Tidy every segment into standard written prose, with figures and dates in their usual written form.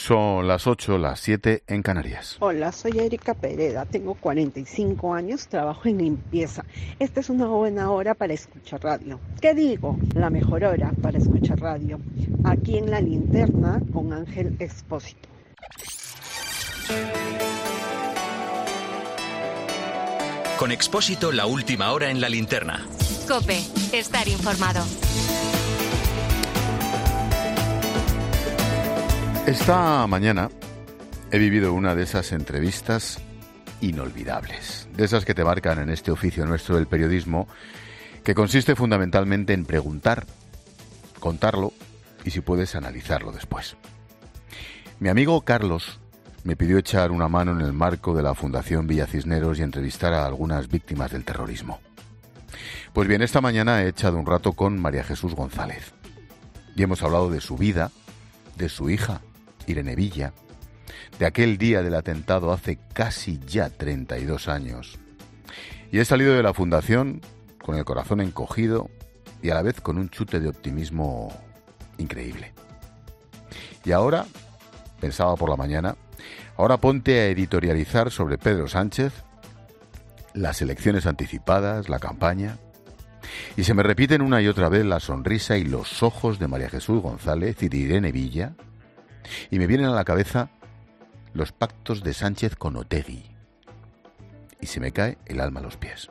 Son las 8, las 7 en Canarias. Hola, soy Erika Pereda, tengo 45 años, trabajo en limpieza. Esta es una buena hora para escuchar radio. ¿Qué digo? La mejor hora para escuchar radio. Aquí en La Linterna con Ángel Expósito. Con Expósito, la última hora en La Linterna. COPE, estar informado. Esta mañana he vivido una de esas entrevistas inolvidables, de esas que te marcan en este oficio nuestro del periodismo, que consiste fundamentalmente en preguntar, contarlo y, si puedes, analizarlo después. Mi amigo Carlos me pidió echar una mano en el marco de la Fundación Villa Cisneros y entrevistar a algunas víctimas del terrorismo. Pues bien, esta mañana he echado un rato con María Jesús González y hemos hablado de su vida, de su hija, Irene Villa, de aquel día del atentado hace casi ya 32 años. Y he salido de la fundación con el corazón encogido y a la vez con un chute de optimismo increíble. Y ahora, pensaba por la mañana, ahora ponte a editorializar sobre Pedro Sánchez, las elecciones anticipadas, la campaña, y se me repiten una y otra vez la sonrisa y los ojos de María Jesús González y de Irene Villa, y me vienen a la cabeza los pactos de Sánchez con Otegi, y se me cae el alma a los pies.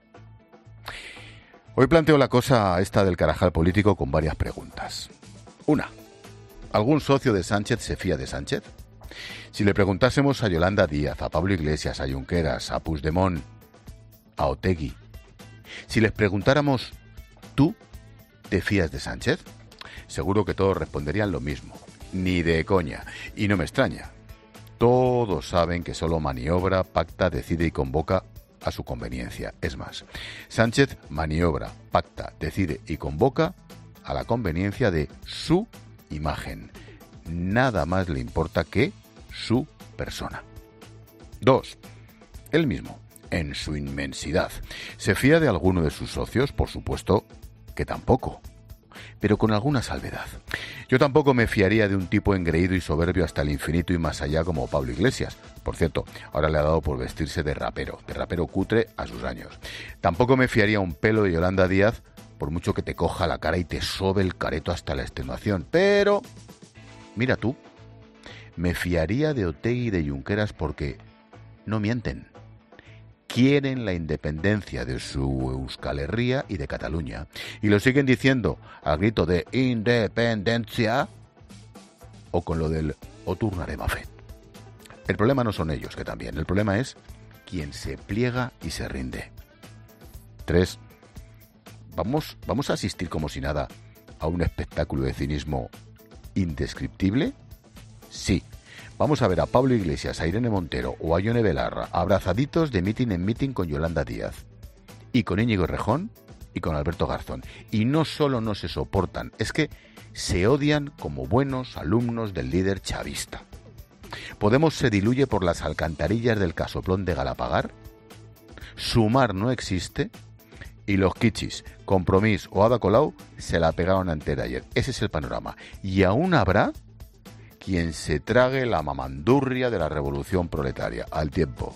Hoy planteo la cosa esta del carajal político con varias preguntas. Una, ¿algún socio de Sánchez se fía de Sánchez? Si le preguntásemos a Yolanda Díaz, a Pablo Iglesias, a Junqueras, a Puigdemont, a Otegi, si les preguntáramos, ¿tú te fías de Sánchez? Seguro que todos responderían lo mismo. Ni de coña. Y no me extraña. Todos saben que solo maniobra, pacta, decide y convoca a su conveniencia. Es más, Sánchez maniobra, pacta, decide y convoca a la conveniencia de su imagen. Nada más le importa que su persona. 2. Él mismo, en su inmensidad. ¿Se fía de alguno de sus socios? Por supuesto que tampoco, pero con alguna salvedad. Yo tampoco me fiaría de un tipo engreído y soberbio hasta el infinito y más allá como Pablo Iglesias. Por cierto, ahora le ha dado por vestirse de rapero cutre a sus años. Tampoco me fiaría un pelo de Yolanda Díaz, por mucho que te coja la cara y te sobe el careto hasta la extenuación. Pero, mira tú, me fiaría de Otegi y de Junqueras porque no mienten. Quieren la independencia de su Euskal Herria y de Cataluña. Y lo siguen diciendo al grito de independencia o con lo del o tornarem a fer. El problema no son ellos, que también. El problema es quien se pliega y se rinde. 3. ¿Vamos a asistir como si nada a un espectáculo de cinismo indescriptible? Sí. Vamos a ver a Pablo Iglesias, a Irene Montero o a Ione Belarra abrazaditos de mitin en mitin con Yolanda Díaz y con Íñigo Errejón y con Alberto Garzón. Y no solo no se soportan, es que se odian como buenos alumnos del líder chavista. Podemos se diluye por las alcantarillas del casoplón de Galapagar, Sumar no existe y los Kichis, Compromís o Ada Colau se la pegaron entera ayer. Ese es el panorama. Y aún habrá quien se trague la mamandurria de la revolución proletaria al tiempo.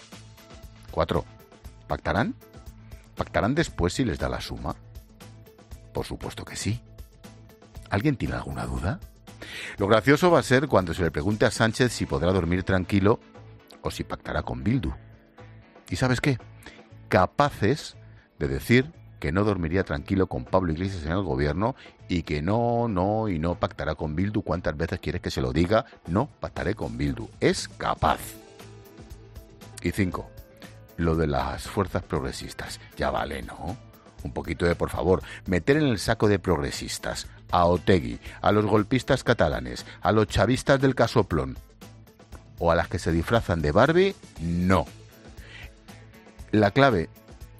4. ¿Pactarán? ¿Pactarán después si les da la suma? Por supuesto que sí. ¿Alguien tiene alguna duda? Lo gracioso va a ser cuando se le pregunte a Sánchez si podrá dormir tranquilo o si pactará con Bildu. ¿Y sabes qué? Capaces de decir que no dormiría tranquilo con Pablo Iglesias en el gobierno y que no pactará con Bildu. ¿Cuántas veces quieres que se lo diga? No pactaré con Bildu. Es capaz. Y 5. Lo de las fuerzas progresistas. Ya vale, ¿no? Un poquito de, por favor, meter en el saco de progresistas a Otegi, a los golpistas catalanes, a los chavistas del casoplón o a las que se disfrazan de Barbie, no. La clave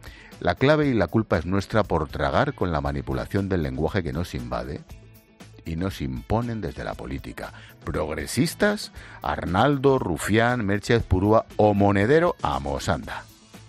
y la culpa es nuestra por tragar con la manipulación del lenguaje que nos invade y nos imponen desde la política. Progresistas, Arnaldo, Rufián, Merchez Purúa o Monedero a Mosanda.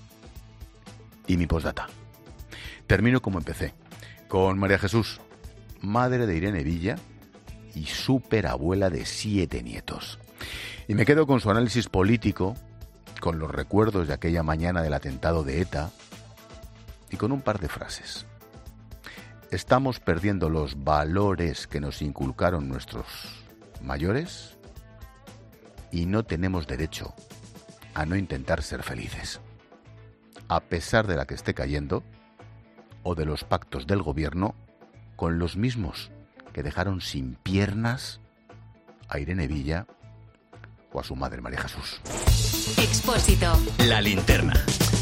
Y mi postdata. Termino como empecé, con María Jesús, madre de Irene Villa y superabuela de 7 nietos. Y me quedo con su análisis político, con los recuerdos de aquella mañana del atentado de ETA y con un par de frases. ¿Estamos perdiendo los valores que nos inculcaron nuestros mayores? Y no tenemos derecho a no intentar ser felices, a pesar de la que esté cayendo o de los pactos del gobierno con los mismos que dejaron sin piernas a Irene Villa o a su madre María Jesús. Expósito. La linterna.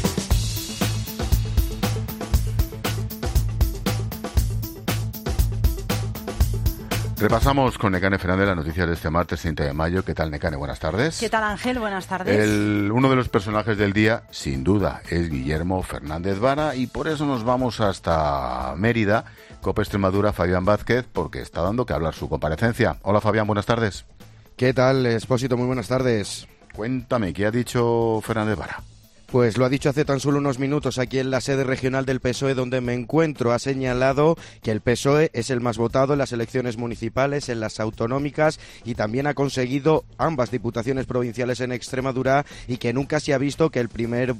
Repasamos con Nekane Fernández las noticias de este martes 30 de mayo. ¿Qué tal, Nekane? Buenas tardes. ¿Qué tal, Ángel? Buenas tardes. Uno de los personajes del día, sin duda, es Guillermo Fernández Vara, y por eso nos vamos hasta Mérida, COPE Extremadura, Fabián Vázquez, porque está dando que hablar su comparecencia. Hola, Fabián, buenas tardes. ¿Qué tal, Expósito? Muy buenas tardes. Cuéntame, ¿qué ha dicho Fernández Vara? Pues lo ha dicho hace tan solo unos minutos aquí en la sede regional del PSOE donde me encuentro. Ha señalado que el PSOE es el más votado en las elecciones municipales, en las autonómicas, y también ha conseguido ambas diputaciones provinciales en Extremadura, y que nunca se ha visto que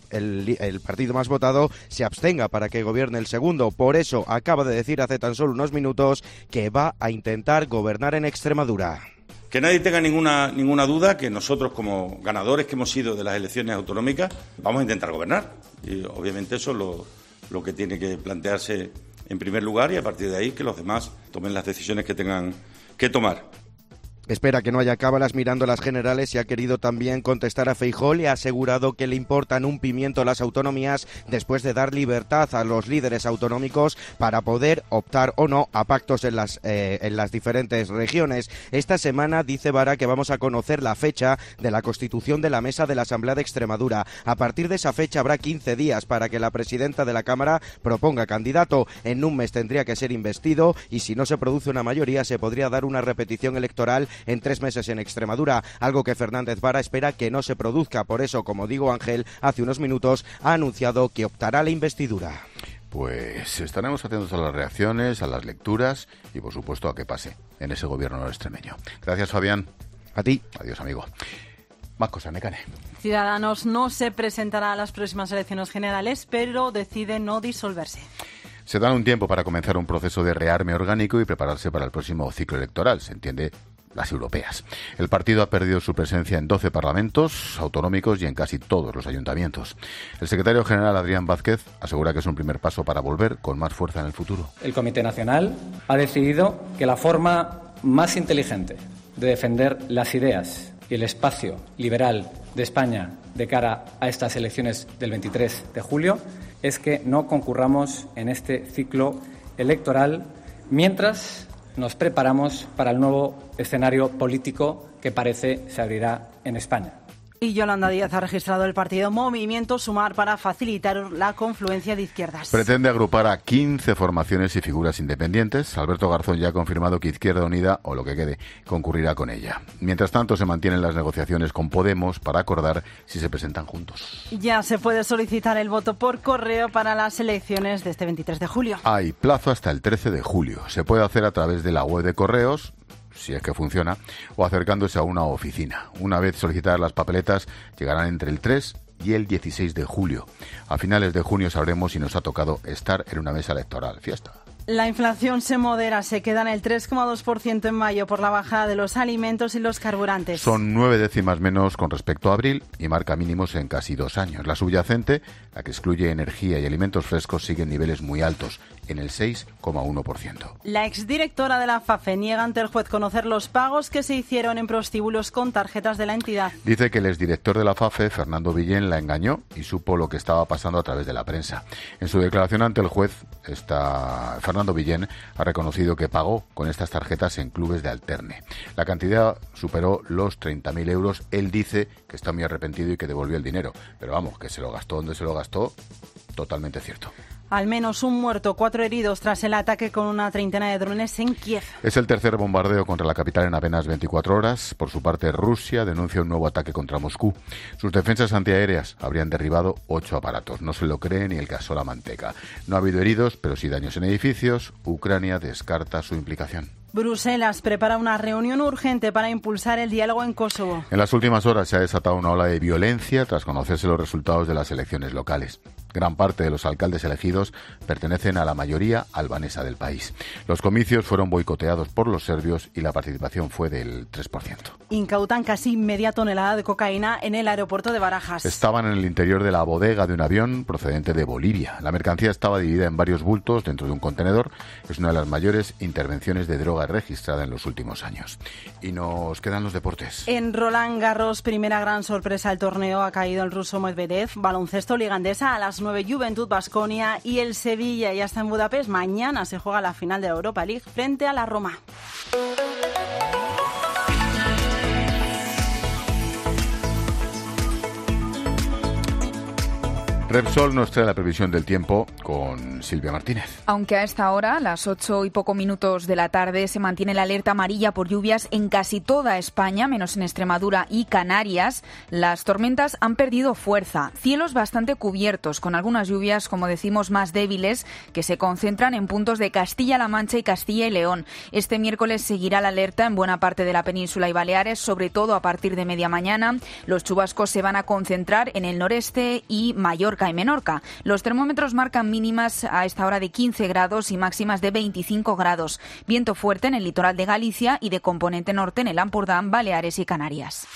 el partido más votado se abstenga para que gobierne el segundo. Por eso acaba de decir hace tan solo unos minutos que va a intentar gobernar en Extremadura. Que nadie tenga ninguna duda que nosotros, como ganadores que hemos sido de las elecciones autonómicas, vamos a intentar gobernar. Y obviamente eso es lo que tiene que plantearse en primer lugar, y a partir de ahí que los demás tomen las decisiones que tengan que tomar. Espera que no haya cábalas mirando las generales y ha querido también contestar a Feijóo. Le ha asegurado que le importan un pimiento las autonomías después de dar libertad a los líderes autonómicos para poder optar o no a pactos en las diferentes regiones. Esta semana dice Vara que vamos a conocer la fecha de la constitución de la mesa de la Asamblea de Extremadura. A partir de esa fecha habrá 15 días para que la presidenta de la Cámara proponga candidato. En un mes tendría que ser investido, y si no se produce una mayoría se podría dar una repetición electoral en 3 meses en Extremadura, algo que Fernández Vara espera que no se produzca. Por eso, como digo, Ángel, hace unos minutos ha anunciado que optará a la investidura. Pues estaremos atentos a las reacciones, a las lecturas y, por supuesto, a qué pase en ese gobierno extremeño. Gracias, Fabián. A ti. Adiós, amigo. Más cosas, Nekane. Ciudadanos no se presentará a las próximas elecciones generales, pero decide no disolverse. Se dan un tiempo para comenzar un proceso de rearme orgánico y prepararse para el próximo ciclo electoral, se entiende, las europeas. El partido ha perdido su presencia en 12 parlamentos autonómicos y en casi todos los ayuntamientos. El secretario general Adrián Vázquez asegura que es un primer paso para volver con más fuerza en el futuro. El Comité Nacional ha decidido que la forma más inteligente de defender las ideas y el espacio liberal de España de cara a estas elecciones del 23 de julio es que no concurramos en este ciclo electoral mientras nos preparamos para el nuevo escenario político que parece se abrirá en España. Y Yolanda Díaz ha registrado el partido Movimiento Sumar para facilitar la confluencia de izquierdas. Pretende agrupar a 15 formaciones y figuras independientes. Alberto Garzón ya ha confirmado que Izquierda Unida, o lo que quede, concurrirá con ella. Mientras tanto, se mantienen las negociaciones con Podemos para acordar si se presentan juntos. Ya se puede solicitar el voto por correo para las elecciones de este 23 de julio. Hay plazo hasta el 13 de julio. Se puede hacer a través de la web de correos, si es que funciona, o acercándose a una oficina. Una vez solicitadas las papeletas, llegarán entre el 3 y el 16 de julio. A finales de junio sabremos si nos ha tocado estar en una mesa electoral. Fiesta. La inflación se modera, se queda en el 3,2% en mayo por la bajada de los alimentos y los carburantes. Son 9 décimas menos con respecto a abril y marca mínimos en casi 2 años. La subyacente, la que excluye energía y alimentos frescos, sigue en niveles muy altos, en el 6,1%. La exdirectora de la FAFE niega ante el juez conocer los pagos que se hicieron en prostíbulos con tarjetas de la entidad. Dice que el exdirector de la FAFE, Fernando Villén, la engañó y supo lo que estaba pasando a través de la prensa. En su declaración ante el juez, Fernando Villén ha reconocido que pagó con estas tarjetas en clubes de alterne. La cantidad superó los 30.000 euros. Él dice que está muy arrepentido y que devolvió el dinero. Pero vamos, que se lo gastó donde se lo gastó, totalmente cierto. Al menos un muerto, 4 heridos tras el ataque con una treintena de drones en Kiev. Es el tercer bombardeo contra la capital en apenas 24 horas. Por su parte, Rusia denuncia un nuevo ataque contra Moscú. Sus defensas antiaéreas habrían derribado 8 aparatos. No se lo cree ni el caso La Manteca. No ha habido heridos, pero sí daños en edificios. Ucrania descarta su implicación. Bruselas prepara una reunión urgente para impulsar el diálogo en Kosovo. En las últimas horas se ha desatado una ola de violencia tras conocerse los resultados de las elecciones locales. Gran parte de los alcaldes elegidos pertenecen a la mayoría albanesa del país. Los comicios fueron boicoteados por los serbios y la participación fue del 3%. Incautan casi media tonelada de cocaína en el aeropuerto de Barajas. Estaban en el interior de la bodega de un avión procedente de Bolivia. La mercancía estaba dividida en varios bultos dentro de un contenedor. Es una de las mayores intervenciones de droga registrada en los últimos años. Y nos quedan los deportes. En Roland Garros, primera gran sorpresa del torneo, ha caído el ruso Medvedev. Baloncesto Liga Endesa a las 9, Juventud Baskonia, y el Sevilla ya está en Budapest. Mañana se juega la final de la Europa League frente a la Roma. Repsol nos trae la previsión del tiempo con Silvia Martínez. Aunque a esta hora, las 8 y poco minutos de la tarde, se mantiene la alerta amarilla por lluvias en casi toda España, menos en Extremadura y Canarias, las tormentas han perdido fuerza. Cielos bastante cubiertos, con algunas lluvias, como decimos, más débiles, que se concentran en puntos de Castilla-La Mancha y Castilla y León. Este miércoles seguirá la alerta en buena parte de la península y Baleares, sobre todo a partir de media mañana. Los chubascos se van a concentrar en el noreste y Mallorca y Menorca. Los termómetros marcan mínimas a esta hora de 15 grados y máximas de 25 grados. Viento fuerte en el litoral de Galicia y de componente norte en el Ampurdán, Baleares y Canarias.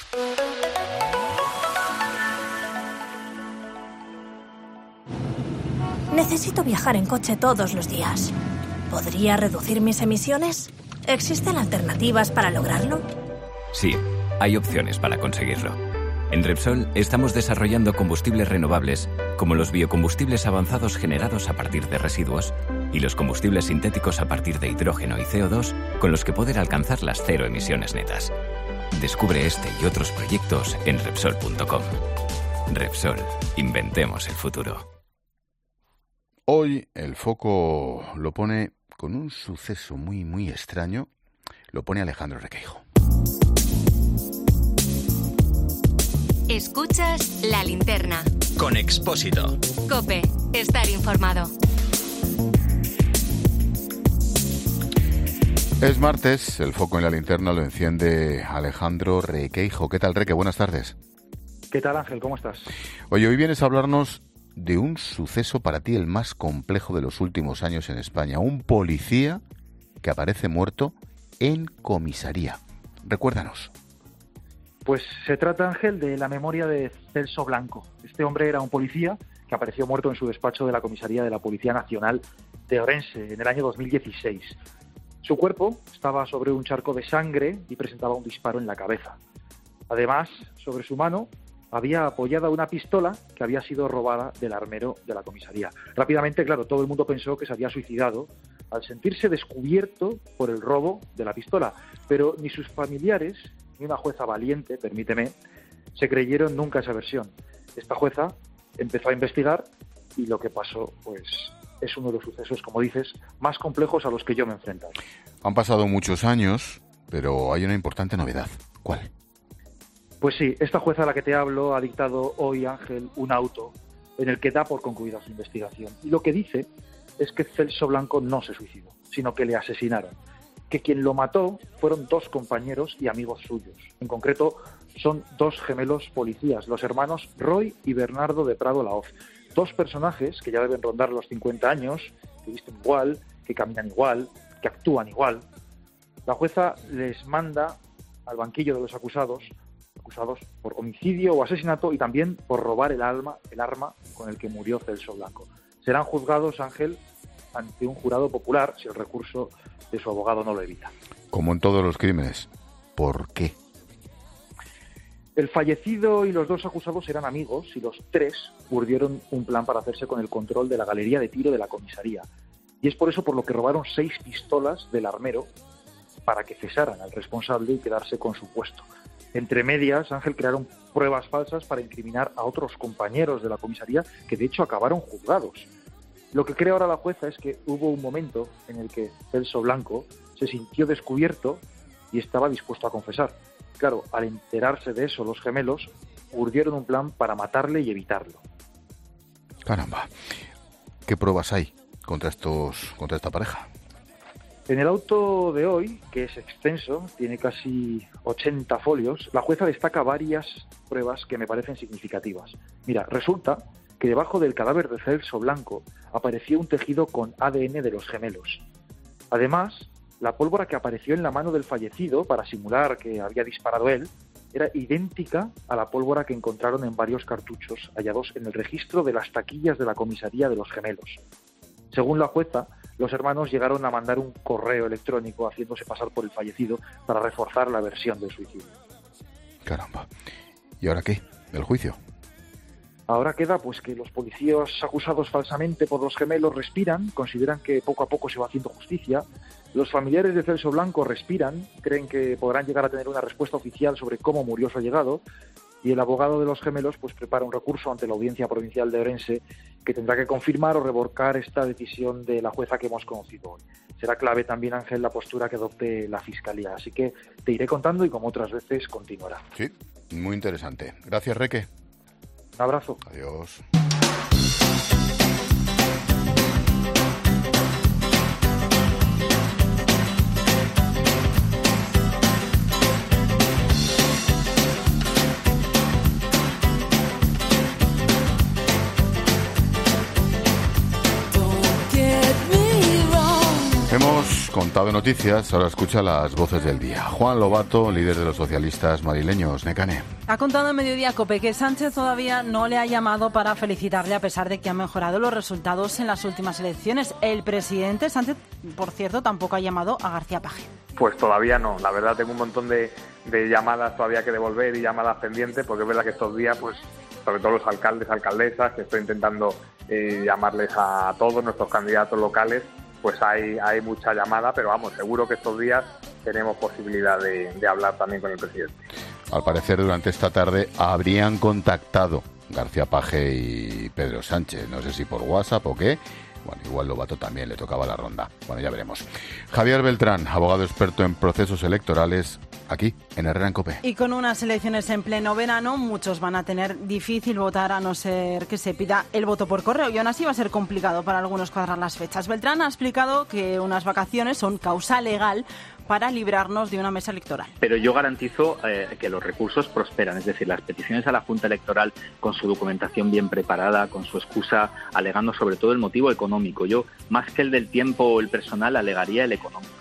Necesito viajar en coche todos los días. ¿Podría reducir mis emisiones? ¿Existen alternativas para lograrlo? Sí, hay opciones para conseguirlo. En Repsol estamos desarrollando combustibles renovables, como los biocombustibles avanzados generados a partir de residuos y los combustibles sintéticos a partir de hidrógeno y CO2, con los que poder alcanzar las cero emisiones netas. Descubre este y otros proyectos en Repsol.com. Repsol, inventemos el futuro. Hoy el foco lo pone con un suceso muy extraño, lo pone Alejandro Requeijo. Escuchas La Linterna. Con Expósito. COPE. Estar informado. Es martes, el foco en La Linterna lo enciende Alejandro Requeijo. ¿Qué tal, Reque? Buenas tardes. ¿Qué tal, Ángel? ¿Cómo estás? Oye, hoy vienes a hablarnos de un suceso para ti el más complejo de los últimos años en España. Un policía que aparece muerto en comisaría. Recuérdanos. Pues se trata, Ángel, de la memoria de Celso Blanco. Este hombre era un policía que apareció muerto en su despacho de la comisaría de la Policía Nacional de Orense en el año 2016. Su cuerpo estaba sobre un charco de sangre y presentaba un disparo en la cabeza. Además, sobre su mano había apoyada una pistola que había sido robada del armero de la comisaría. Rápidamente, claro, todo el mundo pensó que se había suicidado al sentirse descubierto por el robo de la pistola. Pero ni sus familiares ni una jueza valiente, permíteme, se creyeron nunca esa versión. Esta jueza empezó a investigar y lo que pasó, pues, es uno de los sucesos, como dices, más complejos a los que yo me he enfrentado. Han pasado muchos años, pero hay una importante novedad. ¿Cuál? Pues sí, esta jueza a la que te hablo ha dictado hoy, Ángel, un auto en el que da por concluida su investigación. Y lo que dice es que Celso Blanco no se suicidó, sino que le asesinaron. Que quien lo mató fueron dos compañeros y amigos suyos. En concreto, son dos gemelos policías, los hermanos Roy y Bernardo de Prado Laoz. Dos personajes que ya deben rondar los 50 años, que visten igual, que caminan igual, que actúan igual. La jueza les manda al banquillo de los acusados por homicidio o asesinato y también por robar el arma con el que murió Celso Blanco. Serán juzgados, Ángel, ante un jurado popular si el recurso de su abogado no lo evita. Como en todos los crímenes, ¿por qué? El fallecido y los dos acusados eran amigos y los tres urdieron un plan para hacerse con el control de la galería de tiro de la comisaría. Y es por eso por lo que robaron 6 pistolas del armero para que cesaran al responsable y quedarse con su puesto. Entre medias, Ángel, crearon pruebas falsas para incriminar a otros compañeros de la comisaría que de hecho acabaron juzgados. Lo que cree ahora la jueza es que hubo un momento en el que Celso Blanco se sintió descubierto y estaba dispuesto a confesar. Claro, al enterarse de eso, los gemelos urdieron un plan para matarle y evitarlo. Caramba, ¿qué pruebas hay contra esta pareja? En el auto de hoy, que es extenso, tiene casi 80 folios, la jueza destaca varias pruebas que me parecen significativas. Mira, resulta que debajo del cadáver de Celso Blanco apareció un tejido con ADN de los gemelos. Además, la pólvora que apareció en la mano del fallecido para simular que había disparado él era idéntica a la pólvora que encontraron en varios cartuchos hallados en el registro de las taquillas de la comisaría de los gemelos. Según la jueza, los hermanos llegaron a mandar un correo electrónico haciéndose pasar por el fallecido para reforzar la versión del suicidio. Caramba. ¿Y ahora qué? ¿El juicio? Ahora queda pues que los policías acusados falsamente por los gemelos respiran, consideran que poco a poco se va haciendo justicia. Los familiares de Celso Blanco respiran, creen que podrán llegar a tener una respuesta oficial sobre cómo murió su allegado. Y el abogado de los gemelos pues prepara un recurso ante la Audiencia Provincial de Orense que tendrá que confirmar o revocar esta decisión de la jueza que hemos conocido hoy. Será clave también, Ángel, la postura que adopte la Fiscalía. Así que te iré contando y como otras veces continuará. Sí, muy interesante. Gracias, Reque. Un abrazo. Adiós. Hemos contado noticias, ahora escucha las voces del día. Juan Lobato, líder de los socialistas madrileños. Necane. Ha contado en Mediodía COPE que Sánchez todavía no le ha llamado para felicitarle a pesar de que han mejorado los resultados en las últimas elecciones. El presidente Sánchez, por cierto, tampoco ha llamado a García Paje. Pues todavía no. La verdad tengo un montón de llamadas todavía que devolver y llamadas pendientes, porque es verdad que estos días, pues sobre todo los alcaldes, alcaldesas, que estoy intentando llamarles a todos nuestros candidatos locales, pues hay mucha llamada, pero vamos, seguro que estos días tenemos posibilidad de hablar también con el presidente. Al parecer, durante esta tarde habrían contactado García Paje y Pedro Sánchez. No sé si por WhatsApp o qué. Bueno, igual Lobato también le tocaba la ronda. Bueno, ya veremos. Javier Beltrán, abogado experto en procesos electorales, aquí en Herrera en COPE. Y con unas elecciones en pleno verano, muchos van a tener difícil votar a no ser que se pida el voto por correo. Y aún así va a ser complicado para algunos cuadrar las fechas. Beltrán ha explicado que unas vacaciones son causa legal para librarnos de una mesa electoral. Pero yo garantizo que los recursos prosperan, es decir, las peticiones a la Junta Electoral con su documentación bien preparada, con su excusa, alegando sobre todo el motivo económico. Yo, más que el del tiempo o el personal, alegaría el económico.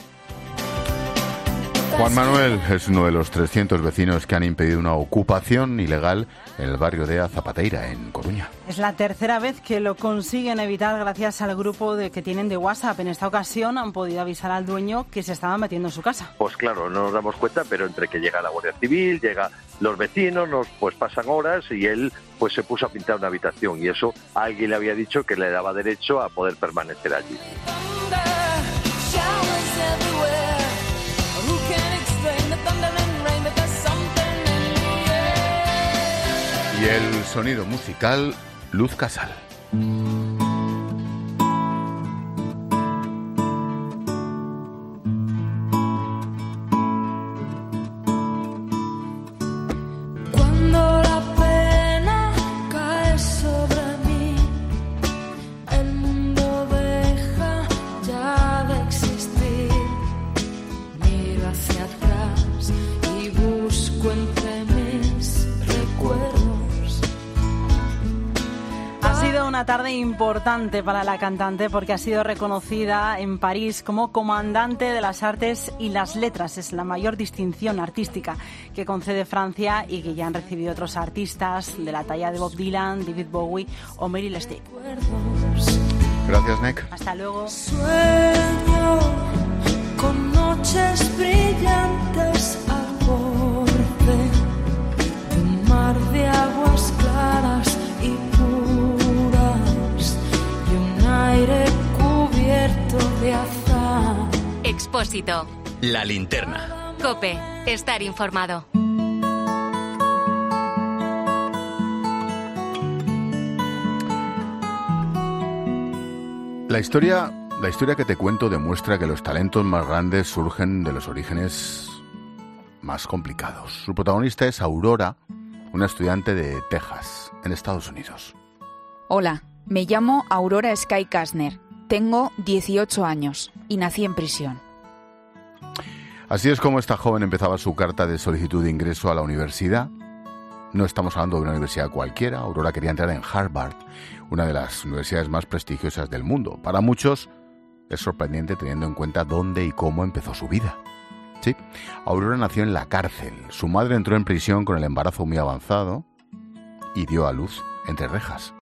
Juan Manuel es uno de los 300 vecinos que han impedido una ocupación ilegal en el barrio de Zapateira, en Coruña. Es la tercera vez que lo consiguen evitar gracias al grupo que tienen de WhatsApp. En esta ocasión han podido avisar al dueño que se estaba metiendo en su casa. Pues claro, no nos damos cuenta, pero entre que llega la Guardia Civil, llegan los vecinos, pues pasan horas y él pues se puso a pintar una habitación y eso alguien le había dicho que le daba derecho a poder permanecer allí. Y el sonido musical, Luz Casal. Cuando la pena cae sobre mí, el mundo deja ya de existir. Miro hacia atrás y busco entre mis recuerdos. Ha sido una tarde importante para la cantante porque ha sido reconocida en París como comandante de las artes y las letras. Es la mayor distinción artística que concede Francia y que ya han recibido otros artistas de la talla de Bob Dylan, David Bowie o Meryl Streep. Gracias, Nick. Hasta luego. Sueño con noches brillantes al borde de un mar de aguas claras y aire cubierto de azahar. Expósito. La linterna. COPE. Estar informado. La historia que te cuento demuestra que los talentos más grandes surgen de los orígenes más complicados. Su protagonista es Aurora, una estudiante de Texas, en Estados Unidos. Hola. Me llamo Aurora Sky Kastner. Tengo 18 años y nací en prisión. Así es como esta joven empezaba su carta de solicitud de ingreso a la universidad. No estamos hablando de una universidad cualquiera. Aurora quería entrar en Harvard, una de las universidades más prestigiosas del mundo. Para muchos es sorprendente teniendo en cuenta dónde y cómo empezó su vida. Sí, Aurora nació en la cárcel. Su madre entró en prisión con el embarazo muy avanzado y dio a luz entre rejas.